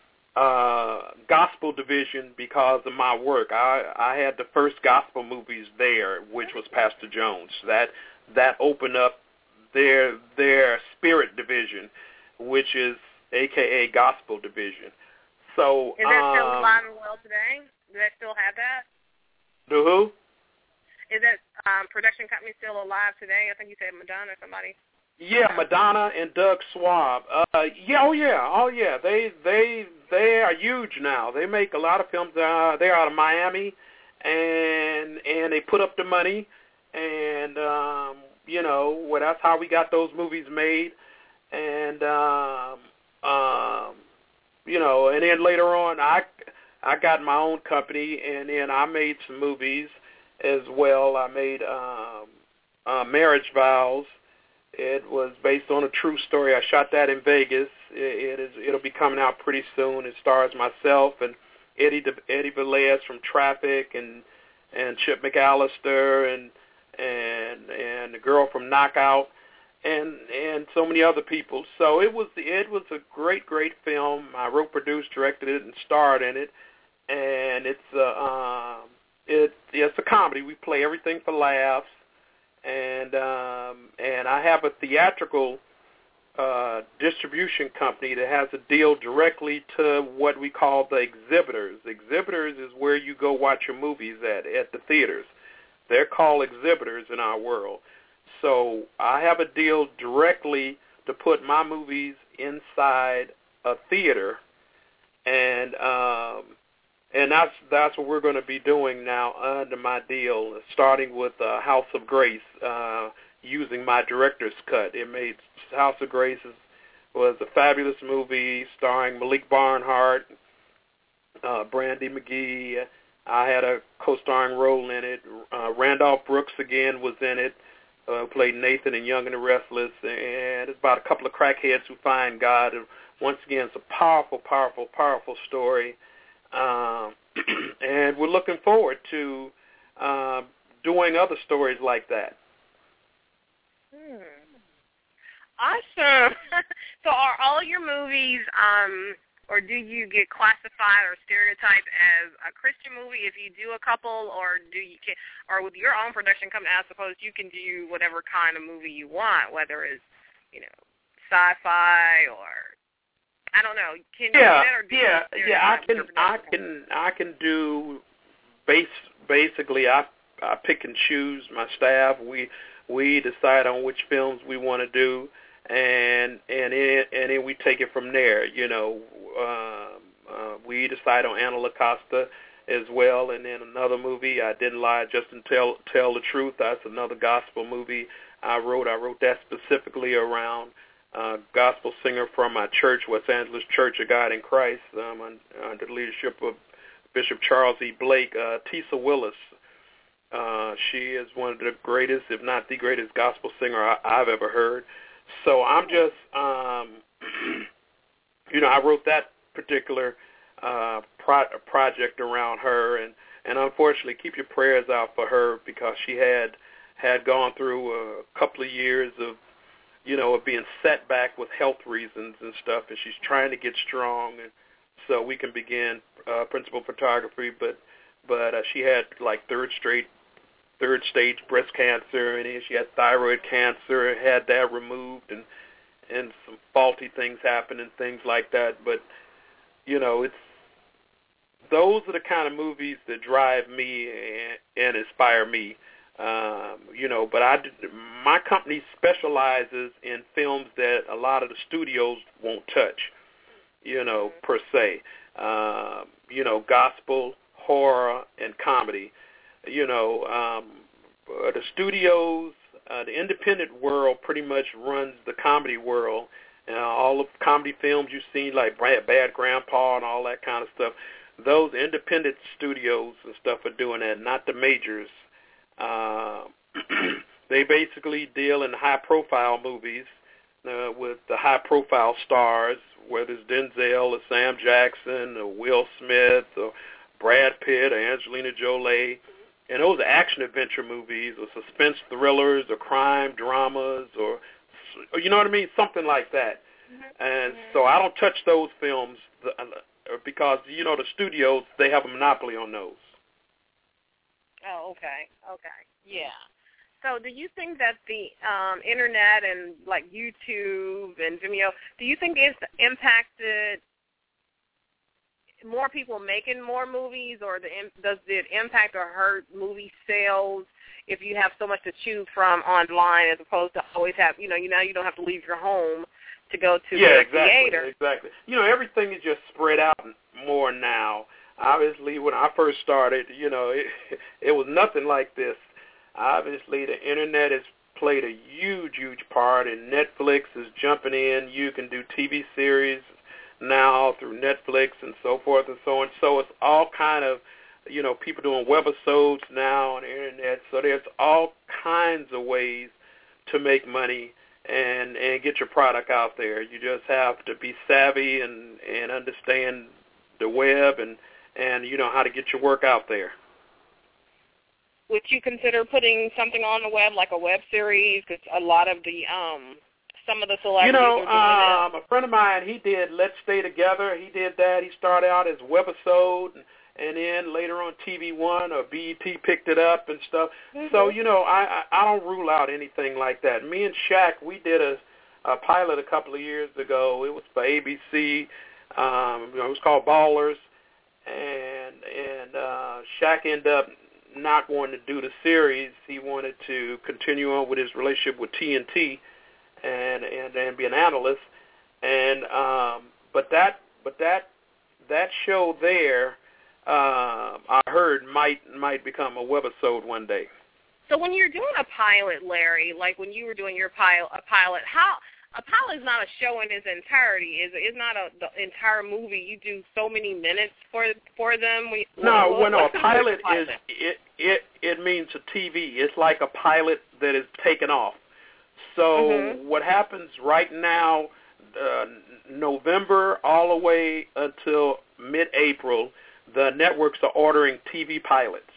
uh, gospel division because of my work. I I had the first gospel movies there, which was Pastor Jones. That that opened up their their spirit division, which is A K A gospel division. So is that still um, alive and well today? Do they still have that? The who? Is that um, production company still alive today? I think you said Madonna or somebody. Yeah, Madonna and Doug Schwab. Uh, yeah, oh yeah, oh yeah. They they they are huge now. They make a lot of films. Uh, they're out of Miami, and and they put up the money, and um, you know, well, that's how we got those movies made, and um, um, you know, and then later on, I. I got my own company, and then I made some movies as well. I made um, uh, Marriage Vows. It was based on a true story. I shot that in Vegas. It, it is. It'll be coming out pretty soon. It stars myself and Eddie De, Eddie Velez from Traffic, and and Chip McAllister, and and and the girl from Knockout, and and so many other people. So it was it was a great great film. I wrote, produced, directed it, and starred in it. And it's a um, it it's a comedy. We play everything for laughs, and um, and I have a theatrical uh, distribution company that has a deal directly to what we call the exhibitors. Exhibitors is where you go watch your movies at at the theaters. They're called exhibitors in our world. So I have a deal directly to put my movies inside a theater, and um, And that's that's what we're going to be doing now under my deal, starting with uh, House of Grace, uh, using my director's cut. It made House of Grace is, was a fabulous movie starring Malik Barnhart, uh, Brandy McGee. I had a co-starring role in it. Uh, Randolph Brooks again was in it, uh, played Nathan in Young and the Restless, and it's about a couple of crackheads who find God. And once again, it's a powerful, powerful, powerful story. Um, and we're looking forward to uh, doing other stories like that. Hmm. Awesome. So are all your movies, um, or do you get classified or stereotyped as a Christian movie if you do a couple, or do you can, or with your own production company, I suppose you can do whatever kind of movie you want, whether it's, you know, sci-fi or I don't know. Can you yeah, do that, or do yeah, you yeah. I can, I can, I can do. Base basically, I, I pick and choose my staff. We, we decide on which films we want to do, and and it, and then we take it from there. You know, um, uh, we decide on Anna LaCosta as well, and then another movie, I Didn't Lie, Just to Tell Tell the Truth. That's another gospel movie I wrote. I wrote that specifically around. Uh, gospel singer from my church, West Angeles Church of God in Christ, um, under the leadership of Bishop Charles E. Blake. uh, Tisa Willis. Uh, she is one of the greatest, if not the greatest, gospel singer I, I've ever heard. So I'm just, um, you know, I wrote that particular uh, pro- project around her, and, and unfortunately, keep your prayers out for her because she had had gone through a couple of years of you know, of being set back with health reasons and stuff, and she's trying to get strong, and so we can begin uh, principal photography. But but uh, she had like third straight, third stage breast cancer, and then she had thyroid cancer, had that removed, and and some faulty things happened and things like that. But you know, it's those are the kind of movies that drive me and, and inspire me. Um, you know, but I, my company specializes in films that a lot of the studios won't touch. you know, per se. Uh, you know, gospel, horror, and comedy. You know, um, the studios, uh, the independent world pretty much runs the comedy world. Uh, all the comedy films you've seen, like Bad, Bad Grandpa and all that kind of stuff, those independent studios and stuff are doing that, not the majors. Uh, they basically deal in high-profile movies uh, with the high-profile stars, whether it's Denzel or Sam Jackson or Will Smith or Brad Pitt or Angelina Jolie. And those are action-adventure movies or suspense thrillers or crime dramas or, or, you know what I mean, something like that. Mm-hmm. And mm-hmm. so I don't touch those films because, you know, the studios, they have a monopoly on those. Oh, okay, okay, yeah. So do you think that the um, Internet and, like, YouTube and Vimeo, do you think it's impacted more people making more movies, or the, does it impact or hurt movie sales if you have so much to choose from online as opposed to always have, you know, you now you don't have to leave your home to go to yeah, the exactly, theater? exactly. You know, everything is just spread out more now. Obviously, when I first started, you know, it, it was nothing like this. Obviously, the Internet has played a huge, huge part, and Netflix is jumping in. You can do T V series now through Netflix and so forth and so on. So it's all kind of, you know, people doing webisodes now on the Internet. So there's all kinds of ways to make money and, and get your product out there. You just have to be savvy and, and understand the web and, and, you know, how to get your work out there. Would you consider putting something on the web, like a web series? Because a lot of the, um, some of the celebrities you know, are doing um, a friend of mine, he did Let's Stay Together. He did that. He started out as webisode, and, and then later on T V One or B E T picked it up and stuff. Mm-hmm. So, you know, I, I, I don't rule out anything like that. Me and Shaq, we did a, a pilot a couple of years ago. It was for A B C. Um, you know, it was called Ballers. And, and uh, Shaq ended up not wanting to do the series. He wanted to continue on with his relationship with T N T and and, and be an analyst. And um, but that but that that show there, uh, I heard might might become a webisode one day. So when you're doing a pilot, Larry, like when you were doing your pilot, a pilot, how a pilot is not a show in its entirety. Is it's not a the entire movie. You do so many minutes for for them. We, no, what, well, no, a pilot, pilot is it it it means a T V. It's like a pilot that is taken off. So mm-hmm. what happens right now, uh, November all the way until mid-April, the networks are ordering T V pilots.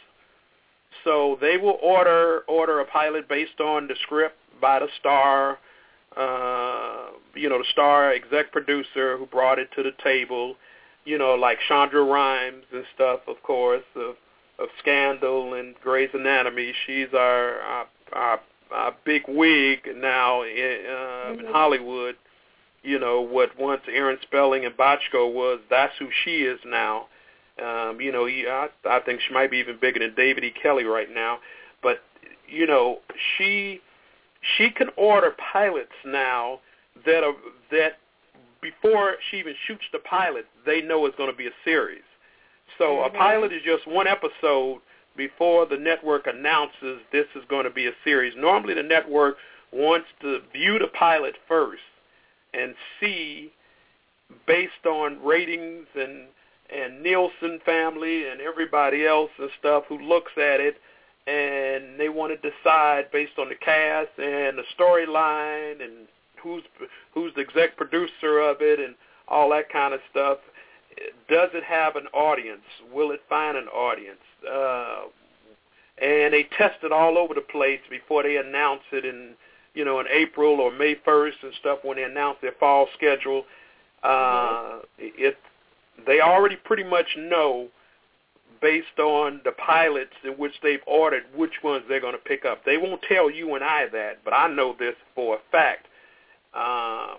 So they will order order a pilot based on the script by the star. Uh, you know, the star exec producer who brought it to the table, you know, like Shonda Rhimes and stuff, of course, of, of Scandal and Grey's Anatomy. She's our, our, our, our big wig now in, uh, mm-hmm. in Hollywood. You know, what once Aaron Spelling and Bochco was, that's who she is now. Um, you know, he, I, I think she might be even bigger than David E. Kelly right now. But, you know, she... She can order pilots now that are that before she even shoots the pilot, they know it's going to be a series. So mm-hmm. a pilot is just one episode before the network announces this is going to be a series. Normally the network wants to view the pilot first and see, based on ratings and, and Nielsen family and everybody else and stuff who looks at it, and they want to decide based on the cast and the storyline and who's who's the exec producer of it and all that kind of stuff. Does it have an audience? Will it find an audience? Uh, and they test it all over the place before they announce it in, you know, in April or May first and stuff when they announce their fall schedule. Uh, mm-hmm. it they already pretty much know, based on the pilots in which they've ordered, which ones they're going to pick up. They won't tell you and I that, but I know this for a fact. Uh,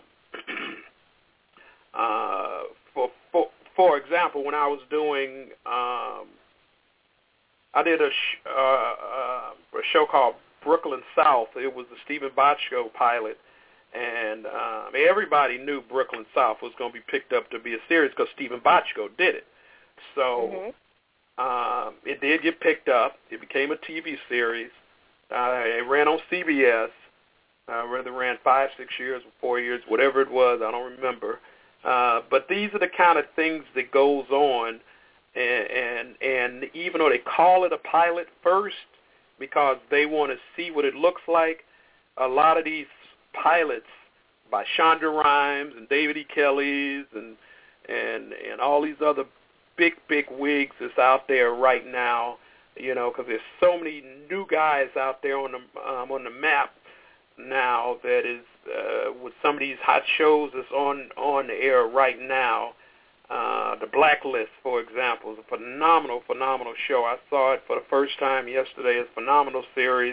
uh, for, for for example, when I was doing, um, I did a, sh- uh, uh, a show called Brooklyn South. It was the Stephen Bochco pilot, And um, everybody knew Brooklyn South was going to be picked up to be a series because Stephen Bochco did it. So mm-hmm. um, it did get picked up. It became a T V series. Uh, it ran on C B S. Uh, whether it ran five, six years, or four years, whatever it was, I don't remember. Uh, but these are the kind of things that goes on, and, and and even though they call it a pilot first because they want to see what it looks like, a lot of these pilots by Shonda Rhimes and David E. Kellys and and and all these other big big wigs that's out there right now, you know, because there's so many new guys out there on the um, on the map now that is uh, with some of these hot shows that's on on the air right now. Uh, the Blacklist, for example, is a phenomenal, phenomenal show. I saw it for the first time yesterday. It's a phenomenal series.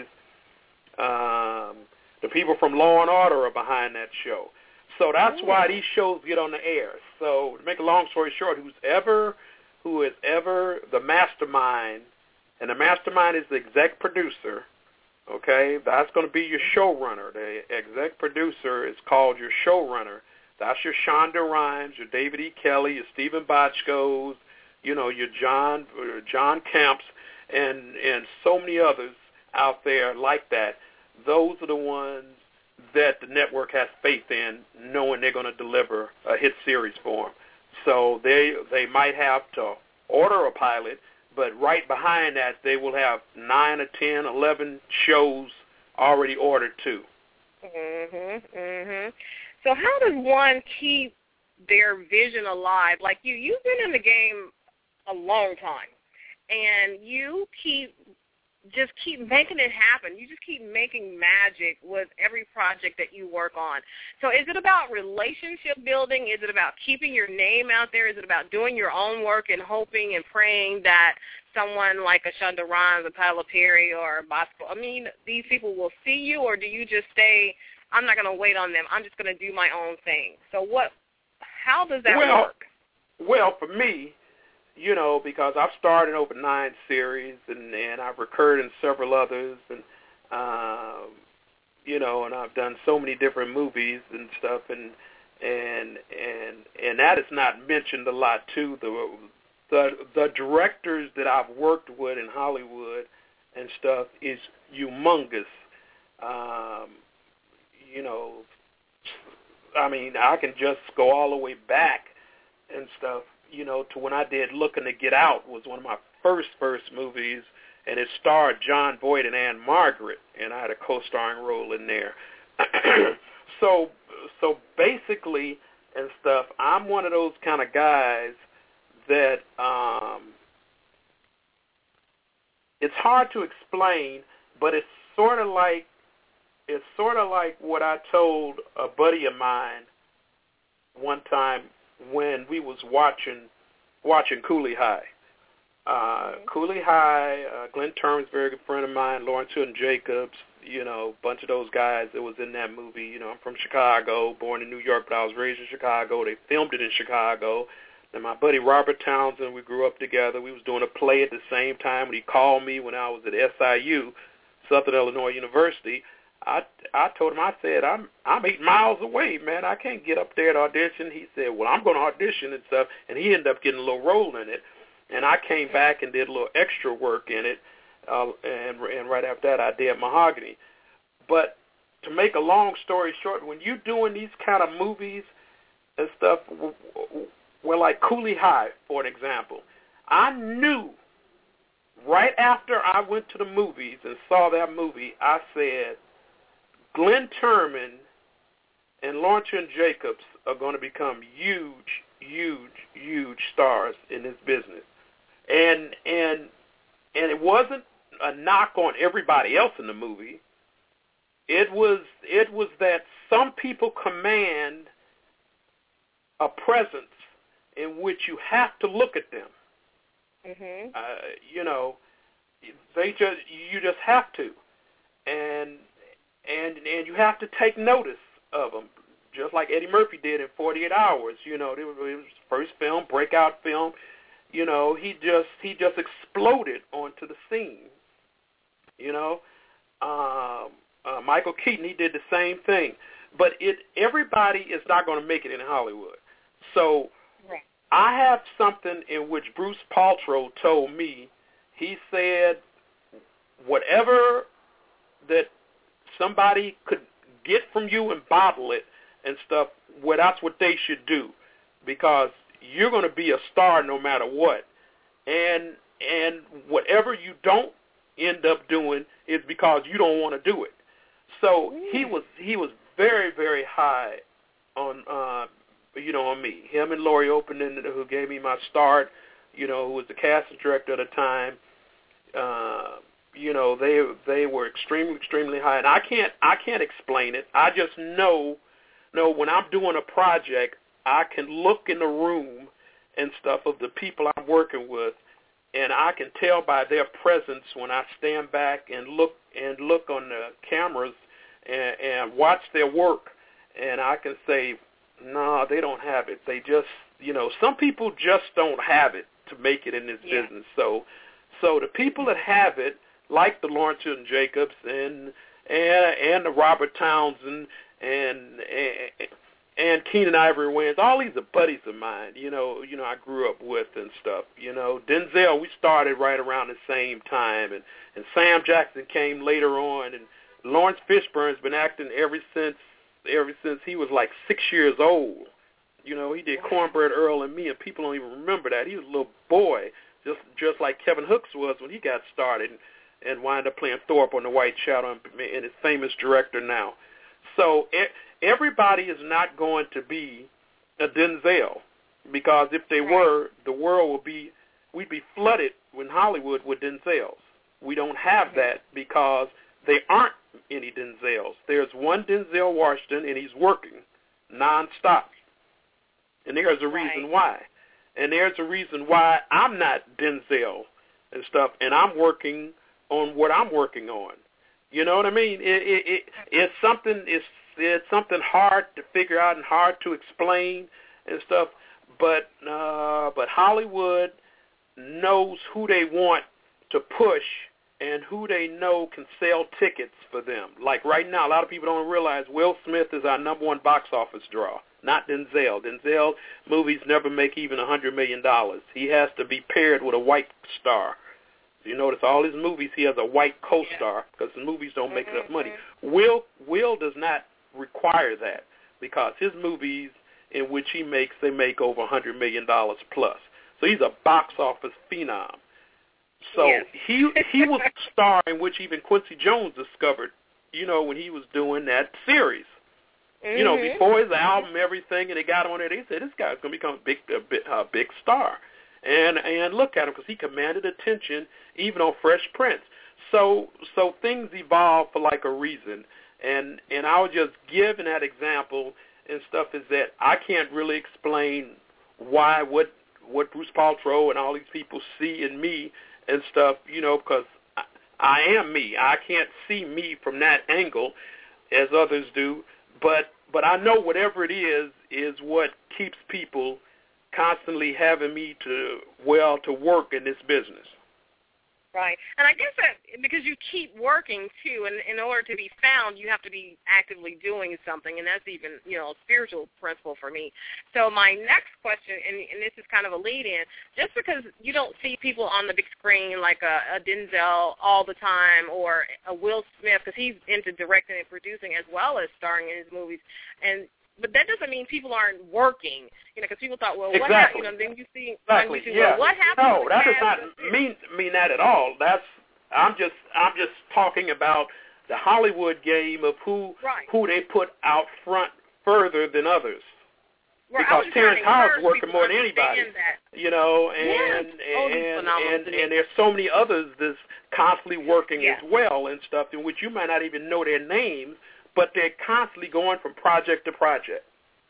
Um, the people from Law and Order are behind that show. So that's why these shows get on the air. So to make a long story short, who's ever, who is ever the mastermind, and the mastermind is the exec producer, okay, that's going to be your showrunner. The exec producer is called your showrunner. That's your Shonda Rhimes, your David E. Kelley, your Stephen Bochcos, you know, your John uh, John Kemps, and and so many others out there like that. Those are the ones that the network has faith in, knowing they're going to deliver a hit series for them. So they they might have to order a pilot, but right behind that, they will have nine or ten, eleven shows already ordered too. Mhm, mhm. So how does one keep their vision alive? Like you, you've been in the game a long time, and you keep just keep making it happen. You just keep making magic with every project that you work on. So is it about relationship building? Is it about keeping your name out there? Is it about doing your own work and hoping and praying that someone like a Shonda Rhimes, a Tyler Perry, or a Bosco, I mean, these people will see you, or do you just say, I'm not going to wait on them, I'm just going to do my own thing? So what? How does that well, work? Well, for me, you know, because I've started over nine series, and, and I've recurred in several others, and, um, you know, and I've done so many different movies and stuff, and and and and that is not mentioned a lot, too. The, the, the directors that I've worked with in Hollywood and stuff is humongous. Um, you know, I mean, I can just go all the way back and stuff, you know, to when I did Looking to Get Out was one of my first, first movies, and it starred John Voight and Anne Margaret, and I had a co-starring role in there. so, so basically and stuff, I'm one of those kind of guys that um, it's hard to explain, but it's sort of like it's sort of like what I told a buddy of mine one time when we was watching watching Cooley High. Uh, Cooley High, uh, Glenn Turner's a very good friend of mine, Lawrence Hilton Jacobs, you know, a bunch of those guys that was in that movie. You know, I'm from Chicago, born in New York, but I was raised in Chicago. They filmed it in Chicago. And my buddy Robert Townsend, we grew up together. We was doing a play at the same time when he called me when I was at S I U, Southern Illinois University. I, I told him, I said, I'm I'm eight miles away, man. I can't get up there to audition. He said, well, I'm going to audition and stuff. And he ended up getting a little role in it. And I came back and did a little extra work in it. Uh, and, and right after that, I did Mahogany. But to make a long story short, when you're doing these kind of movies and stuff, well, like Cooley High, for an example, I knew right after I went to the movies and saw that movie, I said, Glenn Turman and Lawrence Jacobs are going to become huge, huge, huge stars in this business. And and and it wasn't a knock on everybody else in the movie. It was it was that some people command a presence in which you have to look at them. Mm-hmm. Uh, you know, they just you just have to, and and and you have to take notice of them, just like Eddie Murphy did in forty-eight hours. You know, it was his first film, breakout film. You know, he just he just exploded onto the scene. You know, um, uh, Michael Keaton, he did the same thing. but it everybody is not going to make it in Hollywood. So right. I have something in which Bruce Paltrow told me. He said, whatever that somebody could get from you and bottle it and stuff, well, that's what they should do, because you're going to be a star no matter what. And and whatever you don't end up doing is because you don't want to do it. So he was he was very, very high on uh, you know on me. Him and Laurie Openden, who gave me my start, you know, who was the casting director at the time. Uh, you know, they they were extremely, extremely high, and I can't I can't explain it. I just know, know when I'm doing a project, I can look in the room and stuff of the people I'm working with, and I can tell by their presence when I stand back and look and look on the cameras and, and watch their work, and I can say, no, they don't have it. They just, you know, some people just don't have it to make it in this yeah. business. So, so the people that have it, like the Lawrence Hilton Jacobs and and and the Robert Townsend and and, and Keenan Ivory Wayans, all these are buddies of mine. You know, you know, I grew up with and stuff. You know, Denzel, we started right around the same time, and and Sam Jackson came later on, and Lawrence Fishburne's been acting ever since ever since he was like six years old. You know, he did Cornbread Earl and Me, and people don't even remember that. He was a little boy, just just like Kevin Hooks was when he got started, and, and wound up playing Thorpe on The White Shadow, and, and is famous director now. So it, everybody is not going to be a Denzel, because if they were, the world would be, we'd be flooded in Hollywood with Denzels. We don't have that because they aren't any Denzels. There's one Denzel Washington, and he's working nonstop. And there's a reason right. why. And there's a reason why I'm not Denzel and stuff, and I'm working on what I'm working on. You know what I mean? It, it, it, it's something. It's it's something hard to figure out and hard to explain and stuff. But uh, but Hollywood knows who they want to push and who they know can sell tickets for them. Like right now, a lot of people don't realize Will Smith is our number one box office draw, not Denzel. Denzel movies never make even one hundred million dollars. He has to be paired with a white star. You notice all his movies, he has a white co-star because the movies don't make mm-hmm. enough money. Will Will does not require that because his movies in which he makes, they make over one hundred million dollars plus. So he's a box office phenom. So yes. he he was a star in which even Quincy Jones discovered, you know, when he was doing that series. Mm-hmm. You know, before his album, everything, and they got on there, they said, this guy's going to become a big, a big, a big star. And and look at him, because he commanded attention even on Fresh Prince. So so things evolve for like a reason. And and I was just giving that example and stuff is that I can't really explain why what what Bruce Paltrow and all these people see in me and stuff, you know, because I, I am me. I can't see me from that angle as others do. But but I know whatever it is is what keeps people constantly having me to, well, to work in this business. Right. And I guess that because you keep working, too, and in order to be found, you have to be actively doing something, and that's even, you know, a spiritual principle for me. So my next question, and, and this is kind of a lead-in, just because you don't see people on the big screen like a, a Denzel all the time or a Will Smith, because he's into directing and producing as well as starring in his movies, and but that doesn't mean people aren't working, you know, because people thought, well, what exactly. happened? You know, then you see, exactly. you see yeah. well, what happened? No, that does not mean mean that at all. That's I'm just I'm just talking about the Hollywood game of who right. who they put out front further than others. Right. Because Terrence Howard's working more than anybody, that. you know, and yes. oh, and and, and there's so many others that's constantly working yes. as well and stuff in which you might not even know their names, but they're constantly going from project to project.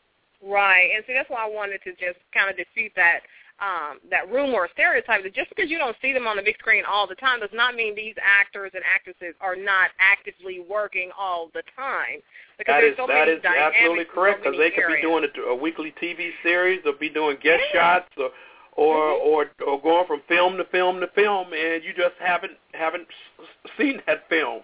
Right, and so that's why I wanted to just kind of defeat that um, that rumor or stereotype that just because you don't see them on the big screen all the time does not mean these actors and actresses are not actively working all the time. Because that there's is, so that many is absolutely correct, because so they could areas. be doing a, a weekly T V series or be doing guest yeah. shots or or, mm-hmm. or or going from film to film to film, and you just haven't haven't seen that film.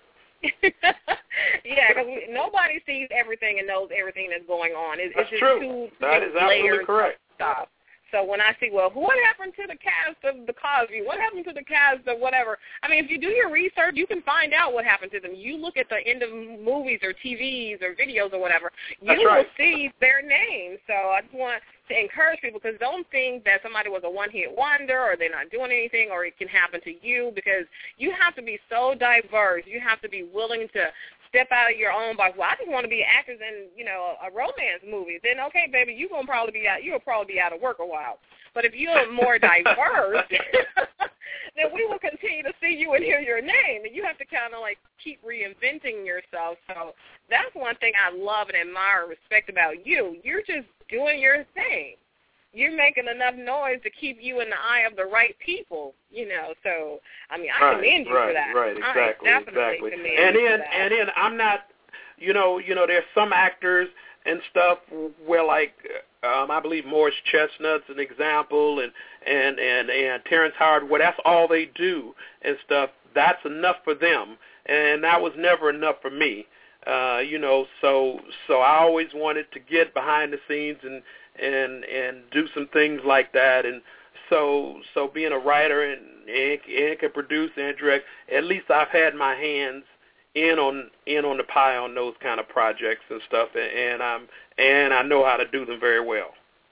Yeah, because nobody sees everything and knows everything that's going on. It's, that's it's just true. two, That two is absolutely layers correct. of stuff. So when I see, well, what happened to the cast of The Cosby? What happened to the cast of whatever? I mean, if you do your research, you can find out what happened to them. You look at the end of movies or T Vs or videos or whatever, you That's will right. see their names. So I just want to encourage people, because don't think that somebody was a one-hit wonder or they're not doing anything or it can happen to you, because you have to be so diverse. You have to be willing to step out of your own box. Well, I just want to be actors in, you know, a romance movie. Then, okay, baby, you're going to probably be out, you'll probably be out of work a while. But if you're more diverse, then we will continue to see you and hear your name. And you have to kind of, like, keep reinventing yourself. So that's one thing I love and admire and respect about you. You're just doing your thing. You're making enough noise to keep you in the eye of the right people, you know. So, I mean, I right, commend you right, for that. Right, exactly, I definitely exactly. commend and you then, for that. and then I'm not, you know, you know, there's some actors and stuff where, like, um, I believe Morris Chestnut's an example, and and and and Terrence Howard, where that's all they do and stuff. That's enough for them, and that was never enough for me. Uh, you know, so so I always wanted to get behind the scenes and and and do some things like that, and so so being a writer and and, and can produce and direct, at least I've had my hands in on in on the pie on those kind of projects and stuff, and, and I'm and I know how to do them very well.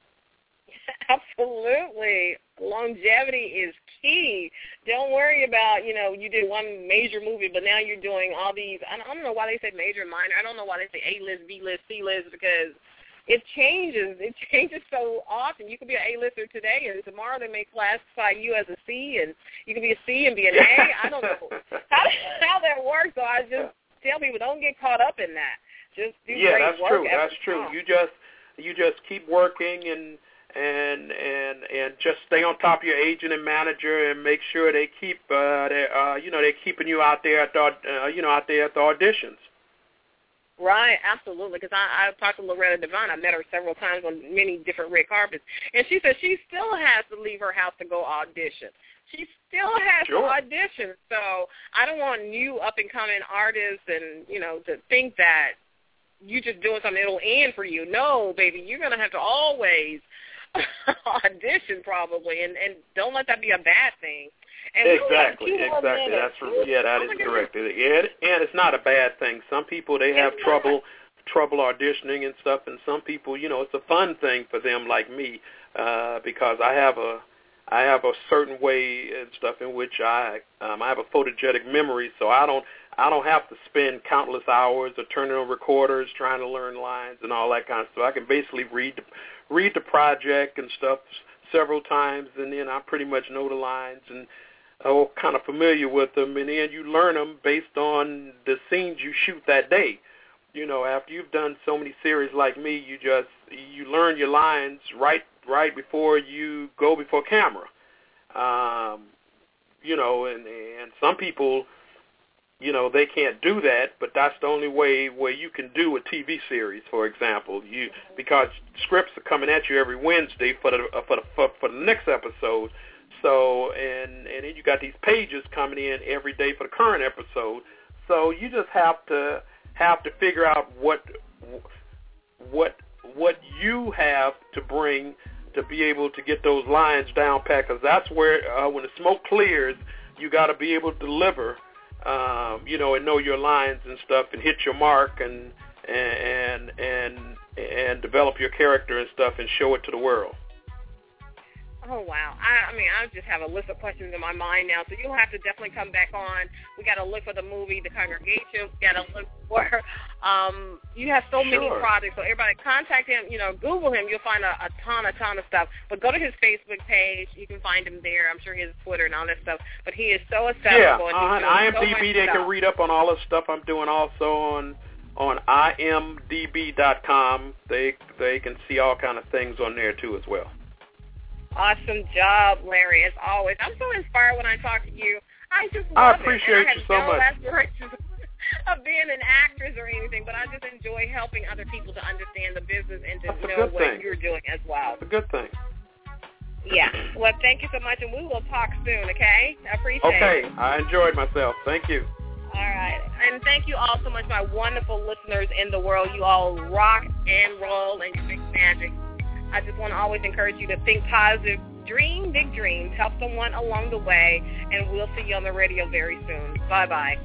Absolutely. Longevity is key. Don't worry about, you know, you did one major movie, but now you're doing all these, I don't know why they say major and minor. I don't know why they say A-list, B-list, C-list, because it changes. It changes so often. You could be an A-lister today, and tomorrow they may classify you as a C, and you can be a C and be an A. I don't know how, how that works, so I just tell people, don't get caught up in that. Just do yeah, great that's work. true. That's true. Time. You just you just keep working and and and and just stay on top of your agent and manager and make sure they keep uh, they uh you know they're keeping you out there at the uh, you know out there at the auditions. Right, absolutely. Because I, I talked to Loretta Devine. I met her several times on many different red carpets, and she said she still has to leave her house to go audition. She still has sure. to audition. So I don't want new up and coming artists and you know to think that you just doing something it'll end for you. No, baby, you're gonna have to always audition probably, and and don't let that be a bad thing. And exactly, exactly. That's for, yeah, that is correct. And, and it's not a bad thing. Some people they have it's trouble not. trouble auditioning and stuff, and some people, you know, it's a fun thing for them like me uh, because I have a I have a certain way and stuff in which I um, I have a photogenic memory, so I don't I don't have to spend countless hours or turning on recorders trying to learn lines and all that kind of stuff. I can basically read the, read the project and stuff several times, and then I pretty much know the lines and oh, kind of familiar with them, and then you learn them based on the scenes you shoot that day. You know, after you've done so many series like me, you just you learn your lines right right before you go before camera. Um, you know, and and some people, you know, they can't do that, but that's the only way where you can do a T V series, for example. You because scripts are coming at you every Wednesday for the for the for, for the next episode. So, and and then you got these pages coming in every day for the current episode. So you just have to have to figure out what what what you have to bring to be able to get those lines down pat. Because that's where uh, when the smoke clears, you got to be able to deliver, um, you know, and know your lines and stuff, and hit your mark, and and and and develop your character and stuff, and show it to the world. Oh, wow. I, I mean, I just have a list of questions in my mind now, so you'll have to definitely come back on. We got to look for the movie, The Congregation. We got to look for, um, you have so sure. many projects, so everybody contact him, you know, Google him. You'll find a, a ton, a ton of stuff. But go to his Facebook page. You can find him there. I'm sure his Twitter and all that stuff. But he is so accessible. Yeah, and on I M D B, so they can read up on all the stuff I'm doing also on on I M D B dot com. They, they can see all kind of things on there, too, as well. Awesome job, Larry, as always. I'm so inspired when I talk to you. I just love I appreciate it. I you so no much. aspirations of being an actress or anything, but I just enjoy helping other people to understand the business and to That's know what thing. you're doing as well. It's a good thing. Yeah. Well, thank you so much, and we will talk soon, okay? I appreciate okay. it. Okay. I enjoyed myself. Thank you. All right. And thank you all so much, my wonderful listeners in the world. You all rock and roll and you make magic. I just want to always encourage you to think positive, dream big dreams, help someone along the way, and we'll see you on the radio very soon. Bye-bye.